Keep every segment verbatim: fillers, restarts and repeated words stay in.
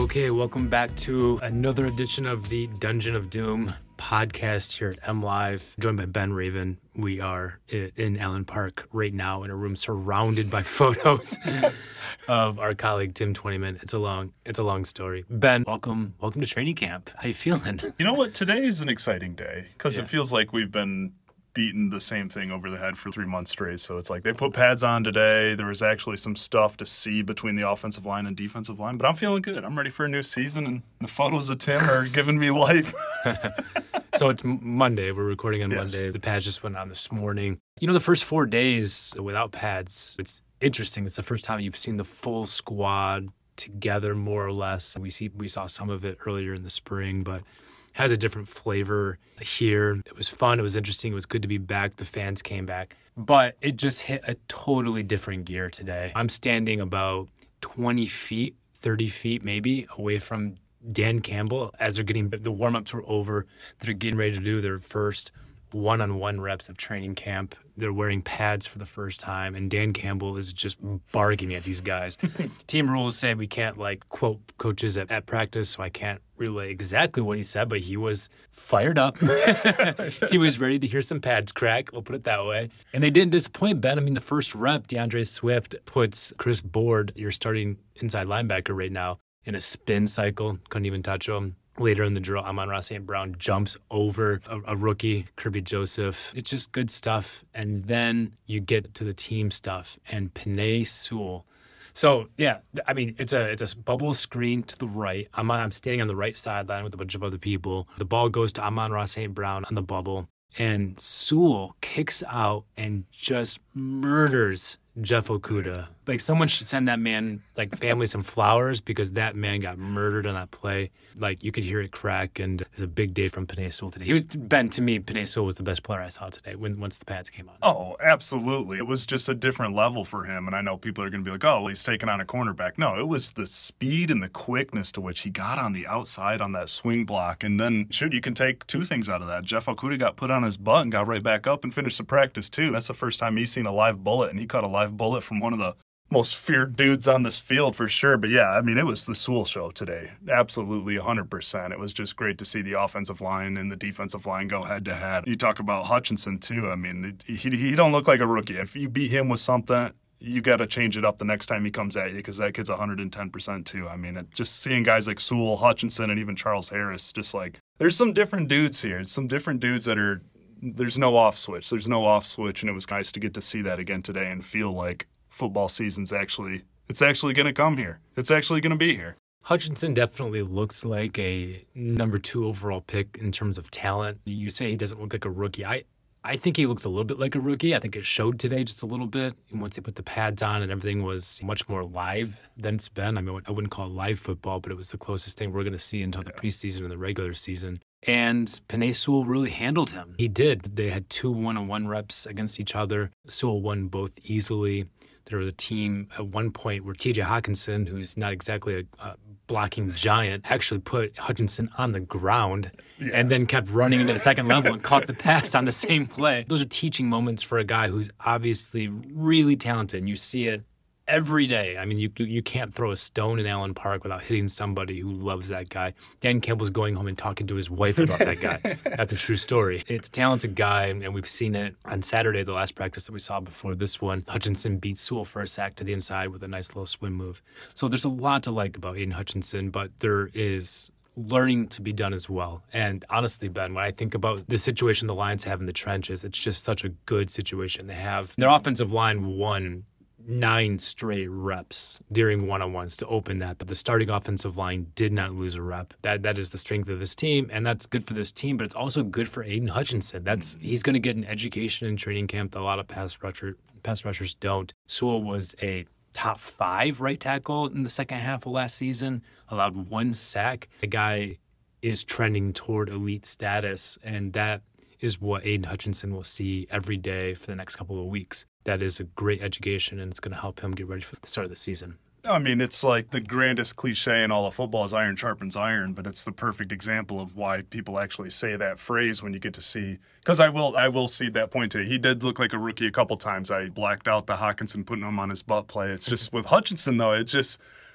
Okay, welcome back to another edition of the Dungeon of Doom podcast here at M Live, joined by Ben Raven. We are in Allen Park right now in a room surrounded by photos of our colleague Tim Twentyman. It's a long, it's a long story. Ben, welcome, welcome to training camp. How you feeling? You know what? Today is an exciting day because Yeah. it feels like we've been beating the same thing over the head for three months straight. So it's like they put pads on today. There was actually some stuff to see between the offensive line and defensive line, but I'm feeling good. I'm ready for a new season, and the photos of Tim are giving me life. So it's Monday. We're recording on Yes. Monday. The pads just went on this morning. You know, the first four days without pads, it's interesting. It's the first time you've seen the full squad together, more or less. We see we saw some of it earlier in the spring, but has a different flavor here. It was fun. It was interesting. It was good to be back. The fans came back. But it just hit a totally different gear today. I'm standing about twenty feet, thirty feet maybe, away from Dan Campbell as they're getting, the warm-ups were over. They're getting ready to do their first one-on-one reps of training camp. They're wearing pads for the first time, and Dan Campbell is just barking at these guys. Team rules say we can't, like, quote coaches at, at practice, so I can't relay exactly what he said, but he was fired up. He was ready to hear some pads crack, we'll put it that way. And they didn't disappoint, Ben. I mean, the first rep, DeAndre Swift puts Chris Board, your starting inside linebacker right now, in a spin cycle. Couldn't even touch him. Later in the drill, Amon-Ra Saint Brown jumps over a, a rookie, Kirby Joseph. It's just good stuff. And then you get to the team stuff and Penei Sewell. So, yeah, I mean, it's a it's a bubble screen to the right. I'm, I'm standing on the right sideline with a bunch of other people. The ball goes to Amon-Ra Saint Brown on the bubble. And Sewell kicks out and just murders Jeff Okudah. Like, someone should send that man, like, family some flowers because that man got murdered on that play. Like, you could hear it crack, and it's a big day from Penei Sewell today. He was, Ben, to me, Penei Sewell was the best player I saw today when once the pads came on. Oh, absolutely. It was just a different level for him. And I know people are going to be like, oh, well, he's taking on a cornerback. No, it was the speed and the quickness to which he got on the outside on that swing block. And then, shoot, you can take two things out of that. Jeff Okudah got put on his butt and got right back up and finished the practice, too. That's the first time he's seen a live bullet, and he caught a live bullet from one of the most feared dudes on this field for sure. But yeah, I mean, it was the Sewell show today. Absolutely one hundred percent. It was just great to see the offensive line and the defensive line go head to head. You talk about Hutchinson too. I mean, he, he don't look like a rookie. If you beat him with something, you got to change it up the next time he comes at you because that kid's one hundred ten percent too. I mean, it, just seeing guys like Sewell, Hutchinson, and even Charles Harris, just like, there's some different dudes here. Some different dudes that are, there's no off switch. There's no off switch, and it was nice to get to see that again today and feel like football season's actually, it's actually going to come here. It's actually going to be here. Hutchinson definitely looks like a number two overall pick in terms of talent. You say he doesn't look like a rookie. I, I think he looks a little bit like a rookie. I think it showed today just a little bit. And once they put the pads on and everything was much more live than it's been. I mean, I wouldn't call it live football, but it was the closest thing we're going to see until the preseason and the regular season. And Penei Sewell really handled him. He did. They had two one-on-one reps against each other. Sewell won both easily. There was a team at one point where T J Hawkinson, who's not exactly a uh, blocking giant, actually put Hutchinson on the ground yeah. and then kept running into the second level and caught the pass on the same play. Those are teaching moments for a guy who's obviously really talented. And you see it every day. I mean, you you can't throw a stone in Allen Park without hitting somebody who loves that guy. Dan Campbell's going home and talking to his wife about that guy. That's a true story. It's a talented guy, and we've seen it on Saturday, the last practice that we saw before this one. Hutchinson beat Sewell for a sack to the inside with a nice little swim move. So there's a lot to like about Aiden Hutchinson, but there is learning to be done as well. And honestly, Ben, when I think about the situation the Lions have in the trenches, it's just such a good situation. They have their offensive line won nine straight reps during one-on-ones to open that. The starting offensive line did not lose a rep. That That is the strength of this team, and that's good for this team, but it's also good for Aiden Hutchinson. That's He's going to get an education in training camp that a lot of pass, rusher, pass rushers don't. Sewell was a top five right tackle in the second half of last season, allowed one sack. The guy is trending toward elite status, and that is what Aiden Hutchinson will see every day for the next couple of weeks. That is a great education, and it's going to help him get ready for the start of the season. I mean, it's like the grandest cliche in all of football is iron sharpens iron, but it's the perfect example of why people actually say that phrase when you get to see, because I will I will see that point too. He did look like a rookie a couple times. I blacked out the Hawkinson putting him on his butt play. It's just with Hutchinson, though, it's just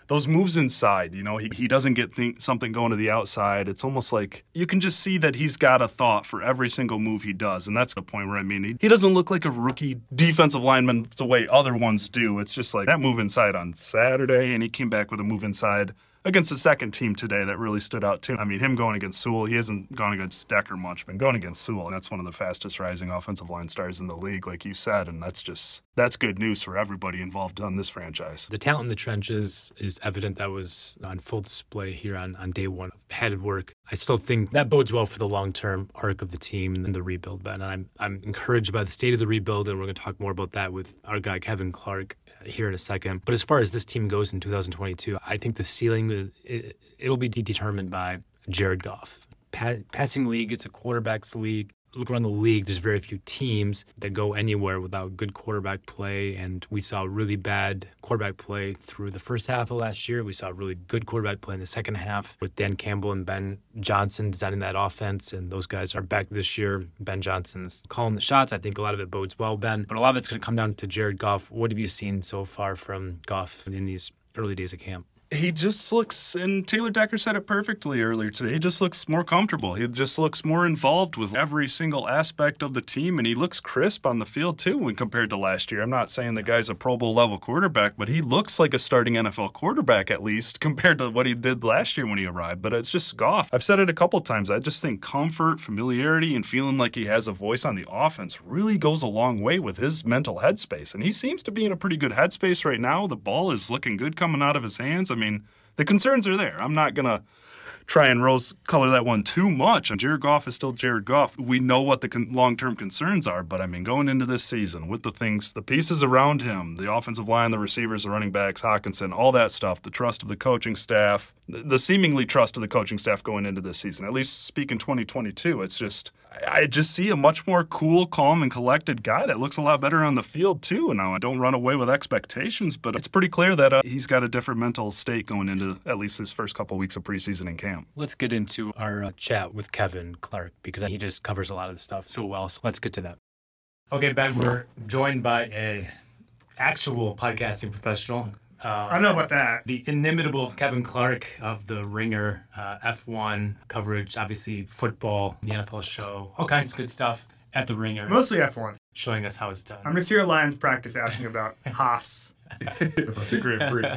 those moves inside, you know, he, he doesn't get think, something going to the outside. It's almost like you can just see that he's got a thought for every single move he does. And that's the point where, I mean, he, he doesn't look like a rookie defensive lineman the way other ones do. It's just like that move inside on Saturday, and he came back with a move inside against the second team today that really stood out too. I mean, him going against Sewell, he hasn't gone against Decker much, but going against Sewell, that's one of the fastest rising offensive line stars in the league, like you said, and that's just, that's good news for everybody involved on this franchise. The talent in the trenches is evident. That was on full display here on, on day one of padded work. I still think that bodes well for the long-term arc of the team and the rebuild, Ben. And I'm, I'm encouraged by the state of the rebuild, and we're going to talk more about that with our guy, Kevin Clark, here in a second. But as far as this team goes in two thousand twenty-two, I think the ceiling, it, it'll be determined by Jared Goff. Pa- passing league, it's a quarterback's league. Look around the league, there's very few teams that go anywhere without good quarterback play, and we saw really bad quarterback play through the first half of last year. We saw really good quarterback play in the second half with Dan Campbell and Ben Johnson designing that offense, and those guys are back this year. Ben Johnson's calling the shots. I think a lot of it bodes well, Ben, but a lot of it's going to come down to Jared Goff. What have you seen so far from Goff in these early days of camp? He just looks, and Taylor Decker said it perfectly earlier today, he just looks more comfortable. He just looks more involved with every single aspect of the team, and he looks crisp on the field, too, when compared to last year. I'm not saying the guy's a Pro Bowl level quarterback, but he looks like a starting N F L quarterback, at least, compared to what he did last year when he arrived. But it's just Goff. I've said it a couple times. I just think comfort, familiarity, and feeling like he has a voice on the offense really goes a long way with his mental headspace. And he seems to be in a pretty good headspace right now. The ball is looking good coming out of his hands. I mean, the concerns are there. I'm not going to try and rose-color that one too much. And Jared Goff is still Jared Goff. We know what the con- long-term concerns are, but, I mean, going into this season with the things, the pieces around him, the offensive line, the receivers, the running backs, Hawkinson, all that stuff, the trust of the coaching staff, the seemingly trust of the coaching staff going into this season, at least speak in twenty twenty-two, it's just, I just see a much more cool, calm, and collected guy that looks a lot better on the field, too. And now I don't run away with expectations, but it's pretty clear that uh, he's got a different mental state going into at least his first couple weeks of preseason in camp. Let's get into our uh, chat with Kevin Clark, because he just covers a lot of the stuff so well. So let's get to that. Okay, Ben, we're joined by a actual podcasting professional. Uh, I don't know about that. The inimitable Kevin Clark of The Ringer, uh, F one coverage, obviously football, the N F L show, all kinds of good stuff at The Ringer. Mostly F one. Showing us how it's done. I'm just here at Lions practice asking about Haas. That's a great breed.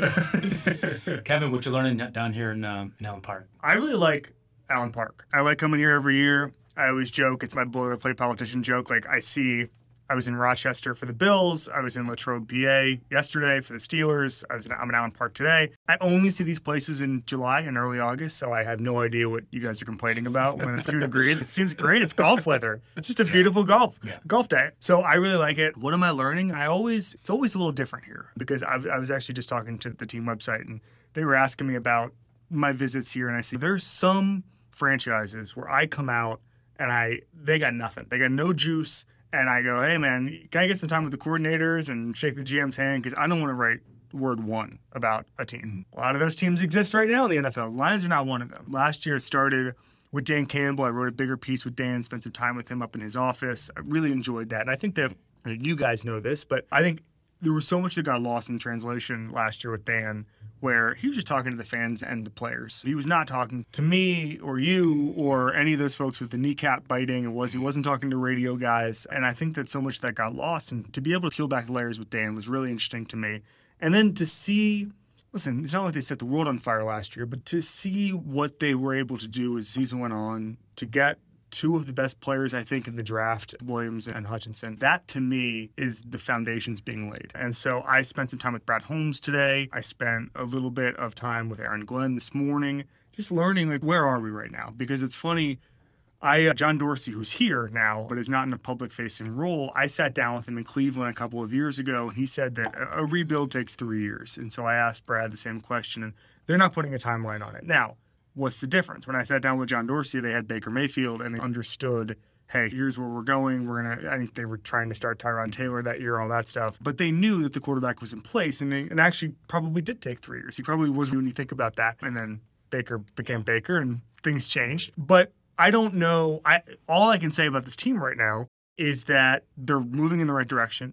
Yeah. Kevin, what you learning down here in, um, in Allen Park? I really like Allen Park. I like coming here every year. I always joke, it's my boilerplate politician joke. Like, I see, I was in Rochester for the Bills. I was in Latrobe, P A yesterday for the Steelers. I was in, I'm in Allen Park today. I only see these places in July and early August, so I have no idea what you guys are complaining about when it's two degrees. It seems great. It's golf weather. It's just a beautiful golf yeah. golf day. So I really like it. What am I learning? I always, it's always a little different here because I, I was actually just talking to the team website, and they were asking me about my visits here, and I say, there's some franchises where I come out and I they got nothing. They got no juice. And I go, hey, man, can I get some time with the coordinators and shake the G M's hand? Because I don't want to write word one about a team. A lot of those teams exist right now in the N F L. Lions are not one of them. Last year it started with Dan Campbell. I wrote a bigger piece with Dan, spent some time with him up in his office. I really enjoyed that. And I think that you guys know this, but I think there was so much that got lost in translation last year with Dan, where he was just talking to the fans and the players. He was not talking to me or you or any of those folks with the kneecap biting. It was, he wasn't talking to radio guys. And I think that so much that got lost. And to be able to peel back the layers with Dan was really interesting to me. And then to see, listen, it's not like they set the world on fire last year, but to see what they were able to do as the season went on, to get two of the best players, I think, in the draft, Williams and Hutchinson. That, to me, is the foundations being laid. And so I spent some time with Brad Holmes today. I spent a little bit of time with Aaron Glenn this morning, just learning, like, where are we right now? Because it's funny, I uh, John Dorsey, who's here now, but is not in a public-facing role, I sat down with him in Cleveland a couple of years ago, and he said that a, a rebuild takes three years. And so I asked Brad the same question, and they're not putting a timeline on it. Now, what's the difference? When I sat down with John Dorsey, they had Baker Mayfield, and they understood, hey, here's where we're going. We're going to, I think they were trying to start Tyrod Taylor that year, all that stuff. But they knew that the quarterback was in place, and it actually probably did take three years. He probably was when you think about that. And then Baker became Baker, and things changed. But I don't know. I all I can say about this team right now is that they're moving in the right direction.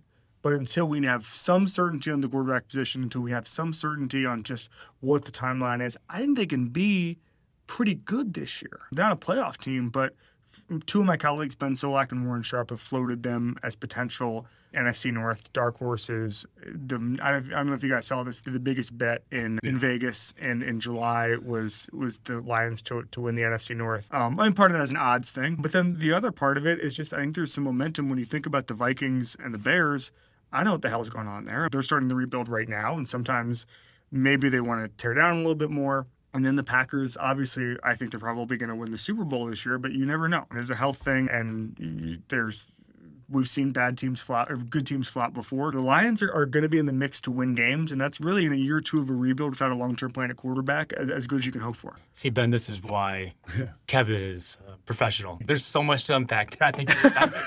But until we have some certainty on the quarterback position, until we have some certainty on just what the timeline is, I think they can be pretty good this year. They're not a playoff team, but two of my colleagues, Ben Solak and Warren Sharp, have floated them as potential N F C North dark horses. The, I, don't, I don't know if you guys saw this. The biggest bet in, in Vegas in, in July was was the Lions to to win the N F C North. Um, I mean, part of that is an odds thing, but then the other part of it is just I think there's some momentum when you think about the Vikings and the Bears. I know what the hell's going on there. They're starting to rebuild right now, and sometimes maybe they want to tear down a little bit more. And then the Packers, obviously, I think they're probably going to win the Super Bowl this year, but you never know. There's a health thing, and there's we've seen bad teams flop or good teams flop before. The Lions are, are going to be in the mix to win games, and that's really in a year or two of a rebuild without a long-term plan at quarterback as, as good as you can hope for. See, Ben, this is why Kevin is uh, professional. There's so much to unpack there. I think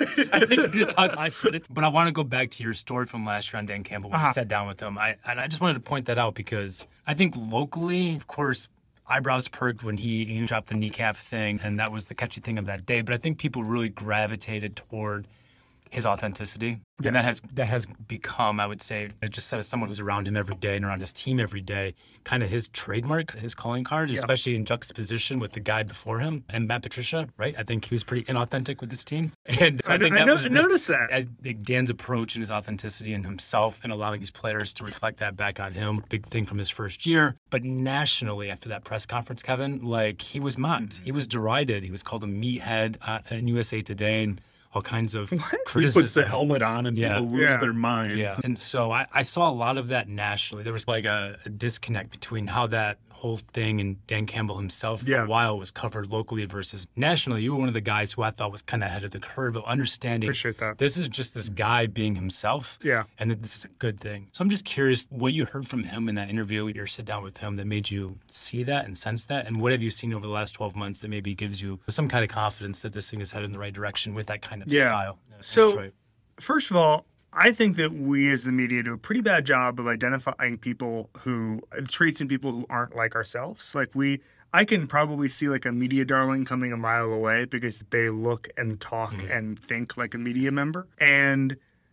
I think we just talked five minutes, but I want to go back to your story from last year on Dan Campbell when uh-huh. you sat down with him. I and I just wanted to point that out because I think locally, of course, eyebrows perked when he, he dropped the kneecap thing, and that was the catchy thing of that day. But I think people really gravitated toward his authenticity. Yeah. And that has that has become, I would say, just as someone who's around him every day and around his team every day, kind of his trademark, his calling card, yeah. especially in juxtaposition with the guy before him and Matt Patricia, right? I think he was pretty inauthentic with his team. And so I, I think I, that know, was I noticed that. I think Dan's approach and his authenticity in himself and allowing his players to reflect that back on him, big thing from his first year. But nationally, after that press conference, Kevin, like he was mocked. Mm-hmm. He was derided. He was called a meathead uh, in U S A Today. And all kinds of what? criticism. He puts the helmet on and yeah. people lose yeah. their minds. Yeah. And so I, I saw a lot of that nationally. There was like a, a disconnect between how that whole thing and Dan Campbell himself for yeah. a while was covered locally versus nationally. You were one of the guys who I thought was kind of ahead of the curve of understanding Appreciate that. This is just this guy being himself. Yeah. And that this is a good thing. So I'm just curious what you heard from him in that interview, your sit down with him that made you see that and sense that. And what have you seen over the last twelve months that maybe gives you some kind of confidence that this thing is headed in the right direction with that kind of yeah. style? So, Detroit. First of all, I think that we as the media do a pretty bad job of identifying people who, traits in people who aren't like ourselves. Like we, I can probably see like a media darling coming a mile away because they look and talk mm-hmm. and think like a media member. And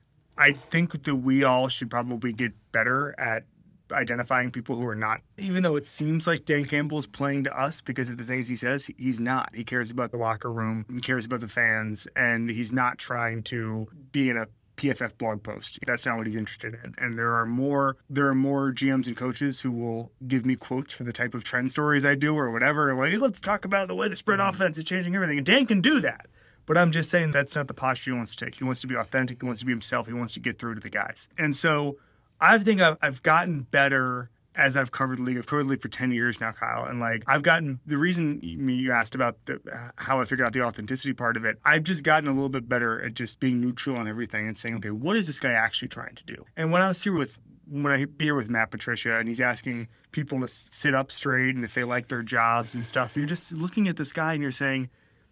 I think that we all should probably get better at identifying people who are not, even though it seems like Dan Campbell is playing to us because of the things he says, he's not. He cares about the locker room, he cares about the fans, and he's not trying to be in a P F F blog post. That's not what he's interested in. And there are more there are more G Ms and coaches who will give me quotes for the type of trend stories I do or whatever. Like, hey, let's talk about the way the spread offense is changing everything. And Dan can do that. But I'm just saying that's not the posture he wants to take. He wants to be authentic. He wants to be himself. He wants to get through to the guys. And so I think I've, I've gotten better as I've covered the league. I've covered the league for ten years now, Kyle. And like, I've gotten, the reason you asked about the, how I figured out the authenticity part of it, I've just gotten a little bit better at just being neutral on everything and saying, okay, what is this guy actually trying to do? And when I was here with, when I be here with Matt Patricia and he's asking people to sit up straight and if they like their jobs and stuff, you're just looking at this guy and you're saying,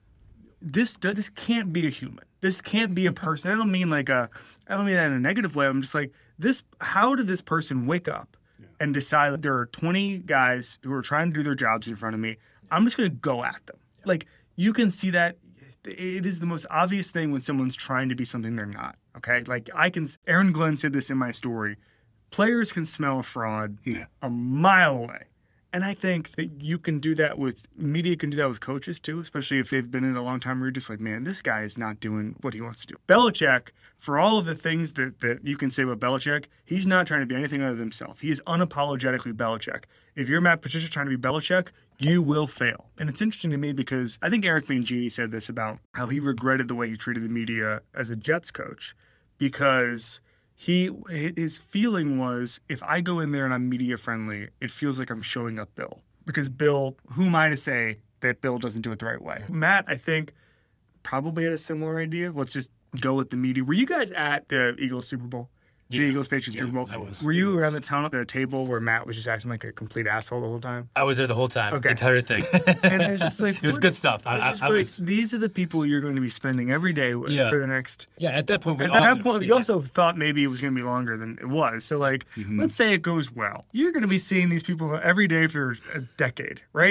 this, this can't be a human. This can't be a person. I don't mean like a, I don't mean that in a negative way. I'm just like, this, how did this person wake up and decide that there are twenty guys who are trying to do their jobs in front of me? I'm just going to go at them. Yeah. Like, you can see that it is the most obvious thing when someone's trying to be something they're not, okay? Like, I can, Aaron Glenn said this in my story, players can smell a fraud yeah. a mile away. And I think that you can do that with, media can do that with coaches too, especially if they've been in it a long time where you're just like, man, this guy is not doing what he wants to do. Belichick, for all of the things that, that you can say about Belichick, he's not trying to be anything other than himself. He is unapologetically Belichick. If you're Matt Patricia trying to be Belichick, you will fail. And it's interesting to me because I think Eric Mangini said this about how he regretted the way he treated the media as a Jets coach because He his feeling was, if I go in there and I'm media friendly, it feels like I'm showing up Bill. Because Bill, who am I to say that Bill doesn't do it the right way? Matt, I think, probably had a similar idea. Let's just go with the media. Were you guys at the Eagles Super Bowl? The yeah. Eagles Patriots yeah, Super Bowl. I was. Were you around the town at the table where Matt was just acting like a complete asshole the whole time? I was there the whole time, okay. the entire thing. And I was just like, it was good stuff. I, I, I I like, was. These are the people you're going to be spending every day with Yeah. for the next. Yeah, at that point, we At all, that point, yeah. you also thought maybe it was going to be longer than it was. So, like, Mm-hmm. let's say it goes well. You're going to be seeing these people every day for a decade, right? Yeah.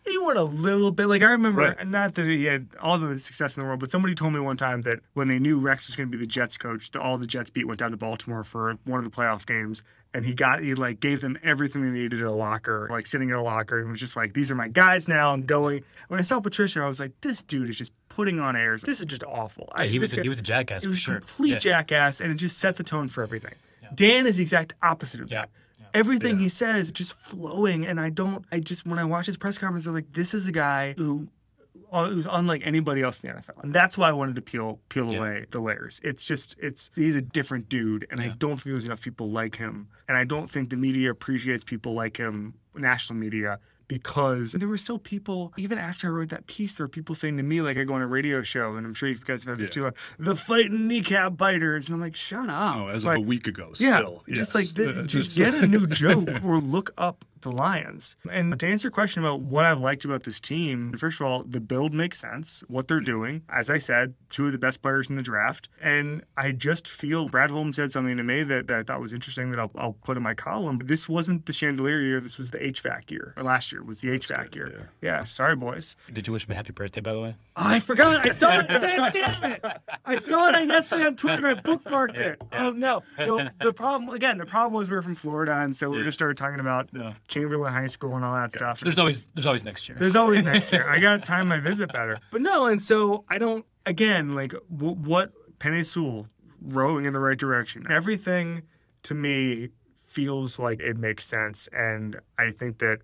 He won a little bit. Like, I remember, Right. not that he had all the success in the world, but somebody told me one time that when they knew Rex was going to be the Jets coach, the, all the Jets beat went down to Baltimore for one of the playoff games. And he got, he like gave them everything they needed in a locker, like sitting in a locker, and was just like, these are my guys now. I'm going. When I saw Patricia, I was like, this dude is just putting on airs. This is just awful. I, he was this a, guy- he was a jackass It for was sure. complete Yeah. jackass, and it just set the tone for everything. Dan is the exact opposite of Yeah. that. Everything he says just flowing, and I don't. I just when I watch his press conference, I'm like, this is a guy who, uh, who's unlike anybody else in the N F L, and that's why I wanted to peel peel away the layers. It's just it's he's a different dude, and I don't feel there's enough people like him, and I don't think the media appreciates people like him, national media. Because there were still people, even after I wrote that piece, there were people saying to me, like, I go on a radio show, and I'm sure you guys have had this too, like, the fighting kneecap biters. And I'm like, shut up. Oh, as like, of a week ago, yeah, still. just yes. like, th- Uh, just get a new joke or look up the Lions. And to answer your question about what I've liked about this team, first of all, the build makes sense, what they're doing. As I said, two of the best players in the draft. And I just feel Brad Holmes said something to me that, that I thought was interesting that I'll, I'll put in my column. This wasn't the chandelier year, this was the H V A C year. Or last year was the H V A C year. Yeah, sorry, boys. Did you wish him a happy birthday, by the way? Oh, I forgot. I saw it. Damn, damn it. I saw it yesterday on Twitter. I bookmarked it. Oh, no. no. The problem, again, the problem was we were from Florida, and so we just started talking about Yeah. Chamberlain High School and all that stuff. There's always there's always next year. There's always next year. I got to time my visit better. But no, and so I don't, again, like w- what Penny Sewell rowing in the right direction. Everything to me feels like it makes sense. And I think that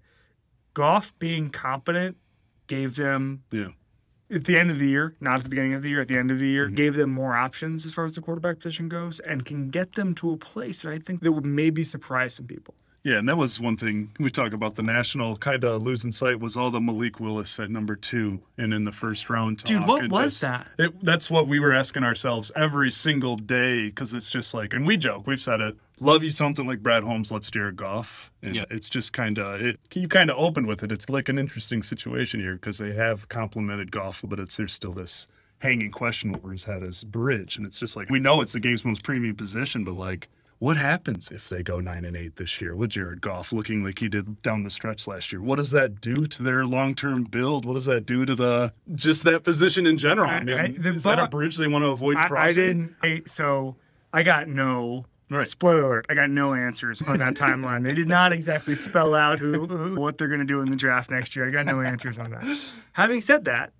Goff being competent gave them Yeah. at the end of the year, not at the beginning of the year, at the end of the year, gave them more options as far as the quarterback position goes and can get them to a place that I think that would maybe surprise some people. Yeah, and that was one thing we talk about the national kind of losing sight was all the Malik Willis at number two and in the first round talk. Dude, what It was just- that? It, that's what we were asking ourselves every single day because it's just like, and we joke, we've said it, love you something like Brad Holmes loves Jared Goff. And Yeah. it's just kind of, it. you kind of open with it. It's like an interesting situation here because they have complimented Goff, but it's there's still this hanging question over his head as bridge. And it's just like, we know it's the game's most premium position, but like, what happens if they go nine and eight this year with Jared Goff looking like he did down the stretch last year? What does that do to their long-term build? What does that do to the just that position in general? I mean, I- the is that a bu- bridge they want to avoid I, crossing? I didn't. I, so I got no. Right. Spoiler alert, I got no answers on that timeline. They did not exactly spell out who, who what they're going to do in the draft next year. I got no answers on that. Having said that,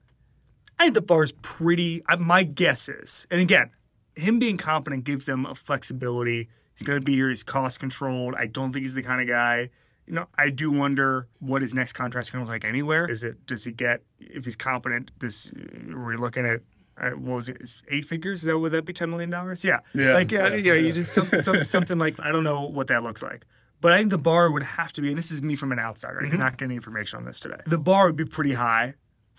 I think the bar is pretty. I, my guess is, and again, him being competent gives them a flexibility. He's going to be here. He's cost controlled. I don't think he's the kind of guy. You know, I do wonder what his next contract's going to look like anywhere. Is it, does he get, if he's competent, this, we're looking at, uh, what was it, is eight figures? Is that, would that be ten million dollars? Yeah. Yeah. Like, yeah, yeah, you just, some, some, something like, I don't know what that looks like. But I think the bar would have to be, and this is me from an outsider. I did not get any information on this today. The bar would be pretty high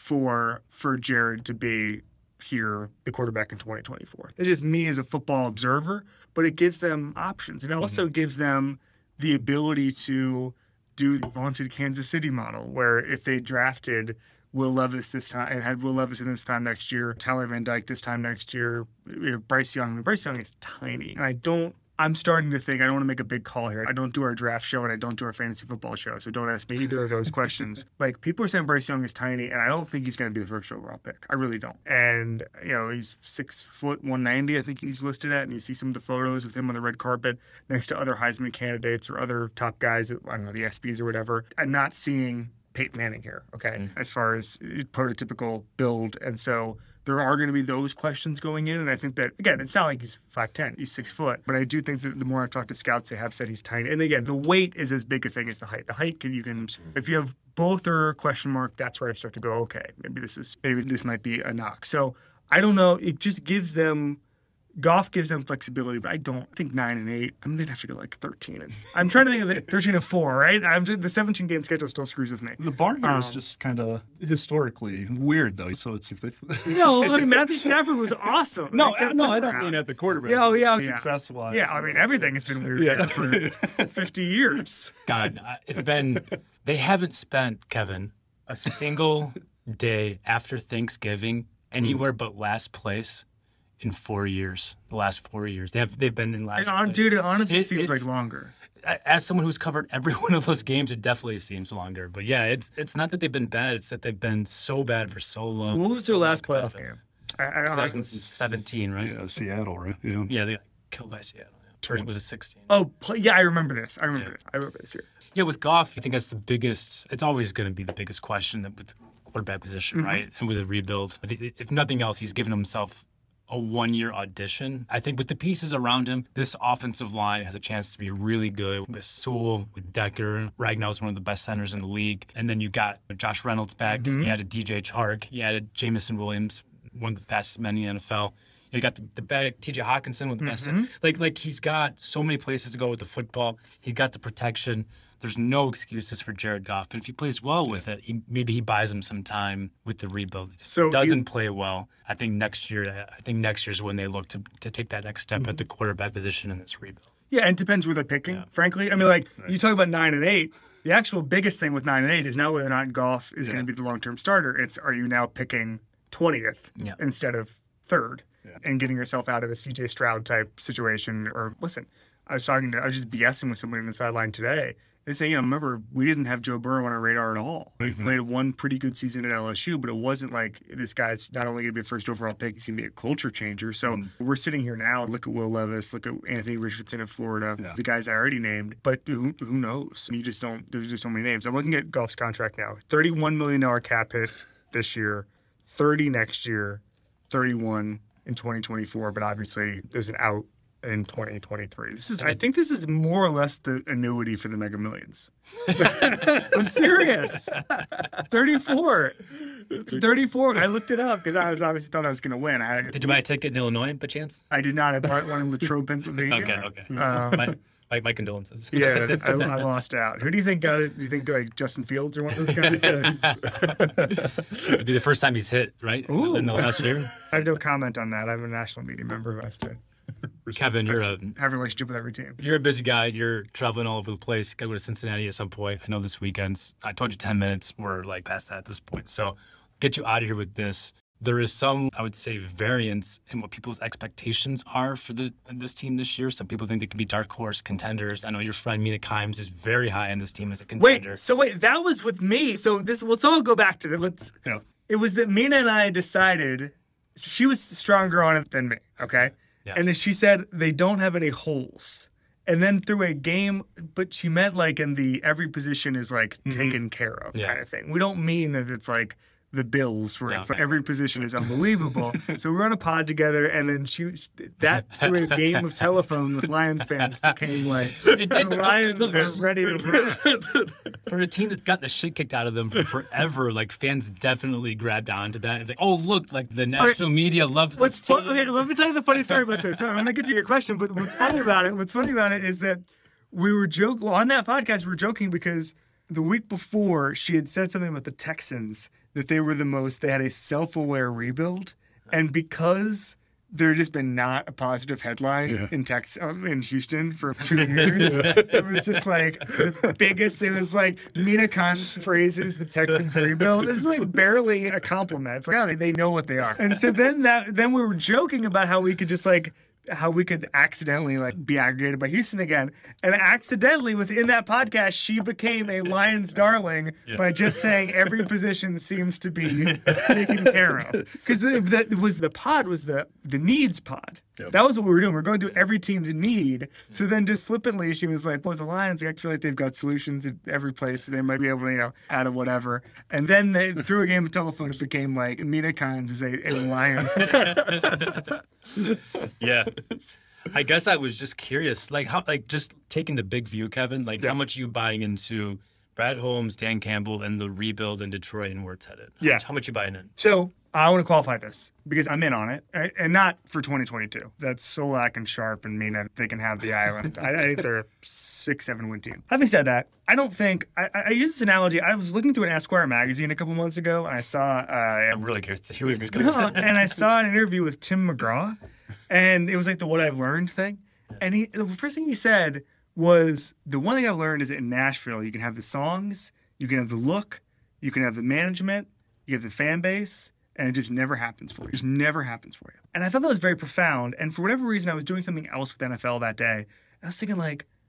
for for Jared to be here, the quarterback in twenty twenty-four. It's just me as a football observer, but it gives them options. And it also gives them the ability to do the vaunted Kansas City model, where if they drafted Will Levis this time and had Will Levis in this time next year, Tyler Van Dyke this time next year, you know, Bryce Young. I mean, Bryce Young is tiny. And I don't, I'm starting to think, I don't want to make a big call here. I don't do our draft show and I don't do our fantasy football show, so don't ask me either of those questions. Like, people are saying Bryce Young is tiny, and I don't think he's going to be the first overall pick. I really don't. And, you know, he's six foot one ninety, I think he's listed at, and you see some of the photos with him on the red carpet next to other Heisman candidates or other top guys, at, I don't know, the S Bs or whatever. I'm not seeing Peyton Manning here, okay, as far as prototypical build. And so there are going to be those questions going in. And I think that, again, it's not like he's five ten, he's six foot. But I do think that the more I've talked to scouts, they have said he's tiny. And again, the weight is as big a thing as the height. The height can, you can, if you have both are a question mark, that's where I start to go, okay, maybe this is, maybe this might be a knock. So I don't know. It just gives them, Goff gives them flexibility, but I don't think nine and eight. I'm gonna have to go like thirteen. And I'm trying to think of it, thirteen and four, right? I'm just, the seventeen game schedule still screws with me. The bar here is Um, just kind of historically weird, though. So it's if they. No, I mean, Matthew Stafford was awesome. No, They kept no, him I don't around. mean at the quarterback. Yeah, oh, yeah, It's yeah. successful. Yeah, I mean, everything has been weird Yeah. for fifty years. God, uh, it's been, they haven't spent, Kevin, a single day after Thanksgiving anywhere but last place in four years. The last four years. They have, they've been in last And on, place. dude, it honestly It- seems it's- like longer. As someone who's covered every one of those games, it definitely seems longer. But yeah, it's it's not that they've been bad; it's that they've been so bad for so long. What was their last playoff game? I, I don't know. twenty seventeen, right? Yeah, Seattle, right? Yeah. Yeah, they got killed by Seattle. Yeah. Or was it sixteen? Oh, play, yeah, I remember this. I remember Yeah. this. I remember this here. Yeah, with Goff, I think that's the biggest. It's always going to be the biggest question with the quarterback position, right? And with a rebuild, I think if nothing else, he's given himself a one-year audition. I think with the pieces around him, this offensive line has a chance to be really good with Sewell, with Decker. Ragnow's one of the best centers in the league. And then you got Josh Reynolds back. You added D J Chark. You added Jamison Williams, one of the fastest men in the N F L. You got the, the back, T J Hawkinson with the best. Like, like he's got so many places to go with the football. He's got the protection. There's no excuses for Jared Goff. And if he plays well with it, he, maybe he buys him some time with the rebuild. If So he doesn't he's- play well, I think next year, I think next year's when they look to, to take that next step at the quarterback position in this rebuild. Yeah, and it depends where they're picking, frankly. I mean, like, you talk about nine and eight. The actual biggest thing with nine and eight is not whether or not Goff is going to be the long term starter. It's are you now picking twentieth Yeah. instead of third and getting yourself out of a C J Stroud type situation? Or listen, I was talking to, I was just BSing with somebody on the sideline today. They say, you know, remember, we didn't have Joe Burrow on our radar at all. He played one pretty good season at L S U, but it wasn't like this guy's not only going to be a first overall pick, he's going to be a culture changer. So we're sitting here now, look at Will Levis, look at Anthony Richardson of Florida, Yeah. the guys I already named, but who, who knows? You just don't, there's just so many names. I'm looking at Goff's contract now, thirty-one million dollars cap hit this year, thirty next year, thirty-one in twenty twenty-four, but obviously there's an out in twenty twenty-three. This is, I think this is more or less the annuity for the Mega Millions. I'm serious. thirty-four. It's thirty-four. I looked it up because I was obviously thought I was going to win. I, Did you buy a ticket in Illinois, by chance? I did not. I bought one in Latrobe, Pennsylvania. Okay, okay. Um, my, my, my condolences. yeah, I, I lost out. Who do you think got it? Do you think like Justin Fields or one of those guys? It'd be the first time he's hit, right? Ooh. In the last year. I have no comment on that. I'm a national media member who has to Kevin, you're a have a relationship with every team. You're a busy guy. You're traveling all over the place. Got to go to Cincinnati at some point. I know this weekend's. I told you ten minutes. We're like past that at this point. So get you out of here with this. There is some, I would say, variance in what people's expectations are for the this team this year. Some people think they could be dark horse contenders. I know your friend Mina Kimes is very high on this team as a contender. Wait, so wait, that was with me. So this, let's all go back to it. Let's. Yeah. It was that Mina and I decided she was stronger on it than me. Okay. Yeah. And then she said they don't have any holes. And then through a game, but she meant like in the every position is like taken care of Yeah. kind of thing. We don't mean that it's like the Bills where Yeah. it's like every position is unbelievable. So we were on a pod together, and then she that through a game of telephone with Lions fans became like It did- the Lions are ready to For a team that's got the shit kicked out of them for forever, like fans definitely grabbed onto that. It's like, oh look, like the national media loves What's this fu- team. okay, let me tell you the funny story about this. I'm gonna get to your question, but what's funny about it? What's funny about it is that we were joking well, on that podcast. We were joking because the week before she had said something about the Texans that they were the most. They had a self-aware rebuild, and because there had just been not a positive headline Yeah. in Texas um, in Houston for two years. It was just like the biggest. It was like Mina Khan praises the Texans rebuild. It's like barely a compliment. It's like, oh, they, they know what they are. And so then that then we were joking about how we could just like how we could accidentally like be aggregated by Houston again. And accidentally within that podcast, she became a Lions darling by just saying every position seems to be taken care of. Because that was the pod was the the needs pod. Yep. That was what we were doing. We are going through every team's need. So then just flippantly, she was like, well, the Lions, I feel like they've got solutions at every place. So they might be able to, you know, add a whatever. And then they, through a game of telephone, it became like, Mina Kimes is a, a Lions. Yeah. I guess I was just curious, like how, like just taking the big view, Kevin, like how much you buying into Brad Holmes, Dan Campbell, and the rebuild in Detroit and where it's headed? How Yeah. much, how much you buying in? So I want to qualify this because I'm in on it, a- and not for twenty twenty-two. That's Solak and Sharp and Mina. They can have the island. I, I think they're a six, seven win team. Having said that, I don't think I, I use this analogy. I was looking through an Esquire magazine a couple months ago, and I saw uh, I'm really curious to hear what you're going to say. and I saw an interview with Tim McGraw, and it was like the what I've learned thing. And he, the first thing he said was the one thing I've learned is that in Nashville, you can have the songs, you can have the look, you can have the management, you have the fan base, and it just never happens for you. It just never happens for you. And I thought that was very profound. And for whatever reason, I was doing something else with N F L that day. I was thinking like,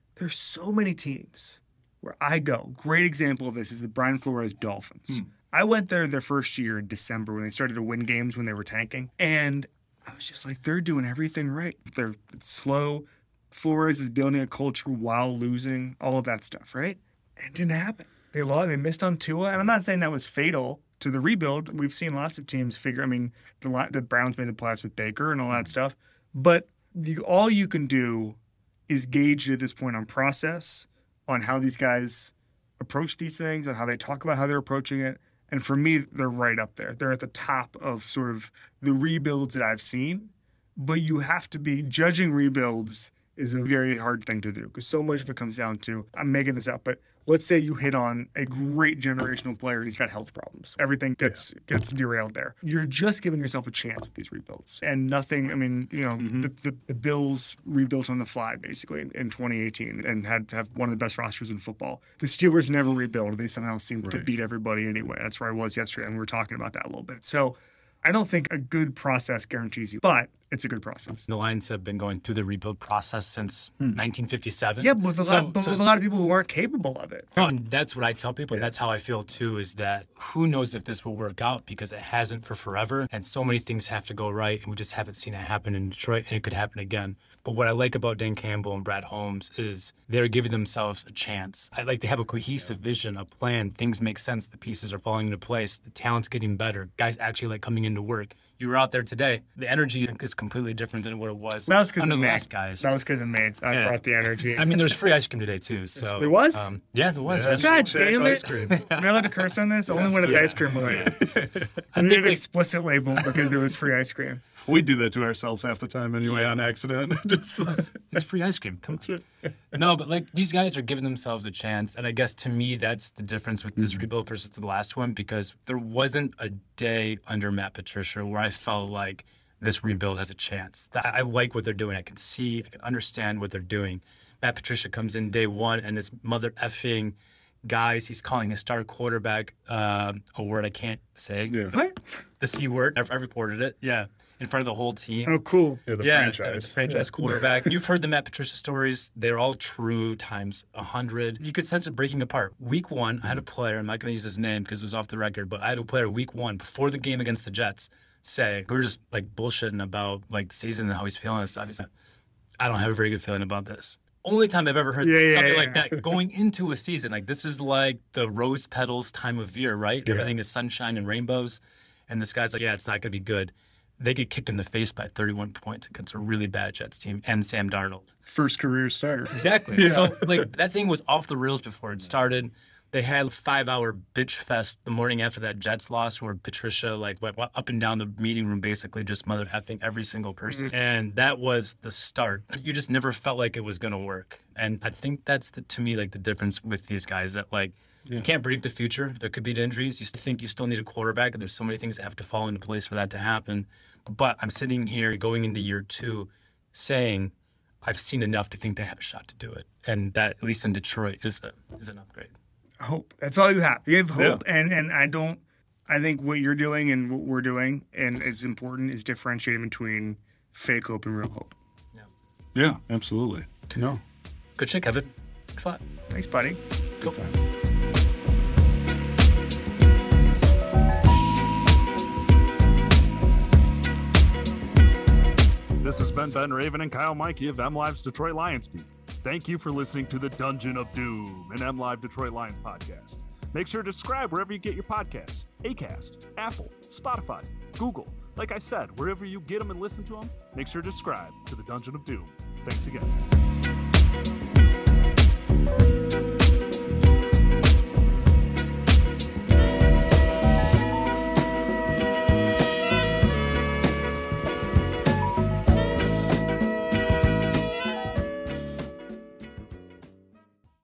there's so many teams where I go. Great example of this is the Brian Flores Dolphins. Mm. I went there their first year in December when they started to win games when they were tanking. And I was just like, they're doing everything right. They're slow. Flores is building a culture while losing, all of that stuff, right? It didn't happen. They lost. They missed on Tua. And I'm not saying that was fatal to the rebuild. We've seen lots of teams figure, I mean, the, the Browns made the playoffs with Baker and all that stuff. But the, all you can do is gauge at this point on process, on how these guys approach these things, on how they talk about how they're approaching it. And for me, they're right up there. They're at the top of sort of the rebuilds that I've seen. But you have to be judging rebuilds is a very hard thing to do because so much of it comes down to, I'm making this up, but let's say you hit on a great generational player and he's got health problems. Everything gets yeah. gets derailed there. You're just giving yourself a chance with these rebuilds. And nothing, I mean, you know, mm-hmm. the, the, the Bills rebuilt on the fly basically in, in twenty eighteen and had have one of the best rosters in football. The Steelers never rebuild. They somehow seem right. to beat everybody anyway. That's where I was yesterday and we were talking about that a little bit. So I don't think a good process guarantees you, but it's a good process. The Lions have been going through the rebuild process since hmm. nineteen fifty-seven. Yeah, but with a, so, lot, but so, with a lot of people who aren't capable of it. Oh, and that's what I tell people. Yes. And that's how I feel, too, is that who knows if this will work out because it hasn't for forever. And so many things have to go right, and we just haven't seen it happen in Detroit, and it could happen again. But what I like about Dan Campbell and Brad Holmes is they're giving themselves a chance. I like to have a cohesive vision, a plan. Things make sense. The pieces are falling into place. The talent's getting better. Guys actually like coming into work. You were out there today. The energy is completely different than what it was, that was under of the me. last guys. That was because of me. I yeah. brought the energy. I mean, there's free ice cream today, too. So There was? Um, yeah, there was. Yeah. God damn it. Am I allowed to curse on this? Only when it's yeah. ice cream related. I I need think an they, explicit label because there was free ice cream. We do that to ourselves half the time anyway on accident. Just it's free ice cream. Come on. No, but like these guys are giving themselves a chance. And I guess to me, that's the difference with this rebuild versus the last one because there wasn't a day under Matt Patricia where I felt like this rebuild has a chance. I, I like what they're doing. I can see, I can understand what they're doing. Matt Patricia comes in day one and this mother effing guys, he's calling his star quarterback uh, a word I can't say. Yeah. What? The C word. I've, I've reported it. Yeah. In front of the whole team. Oh, cool. Yeah, the yeah, franchise. the franchise yeah. quarterback. You've heard the Matt Patricia stories. They're all true times a hundred. You could sense it breaking apart. Week one, I had a player, I'm not going to use his name because it was off the record, but I had a player week one before the game against the Jets say, we were just like bullshitting about like the season and how he's feeling and stuff. He said, I don't have a very good feeling about this. Only time I've ever heard yeah, yeah, something yeah. like that going into a season. Like this is like the rose petals time of year, right? Yeah. Everything is sunshine and rainbows. And this guy's like, yeah, it's not going to be good. They get kicked in the face by thirty-one points against a really bad Jets team and Sam Darnold. First career start. Exactly. Yeah. So like that thing was off the rails before it started. They had a five-hour bitch fest the morning after that Jets loss where Patricia like went up and down the meeting room basically just mother effing every single person. Mm-hmm. And that was the start. You just never felt like it was going to work. And I think that's, the, to me, like the difference with these guys that like yeah. you can't predict the future. There could be injuries. You think you still need a quarterback. And there's so many things that have to fall into place for that to happen. But I'm sitting here going into year two saying I've seen enough to think they have a shot to do it. And that, at least in Detroit, is, a, is an upgrade. Hope. That's all you have. You have hope. Yeah. And, and I don't, I think what you're doing and what we're doing, and it's important, is differentiating between fake hope and real hope. Yeah. Yeah, absolutely. No. Good shit, Kevin. Thanks a lot. Thanks, buddy. Good time. This has been Ben Raven and Kyle Mikey of MLive's Detroit Lions Beat. Thank you for listening to the Dungeon of Doom, an MLive Detroit Lions podcast. Make sure to subscribe wherever you get your podcasts. Acast, Apple, Spotify, Google. Like I said, wherever you get them and listen to them, make sure to subscribe to the Dungeon of Doom. Thanks again.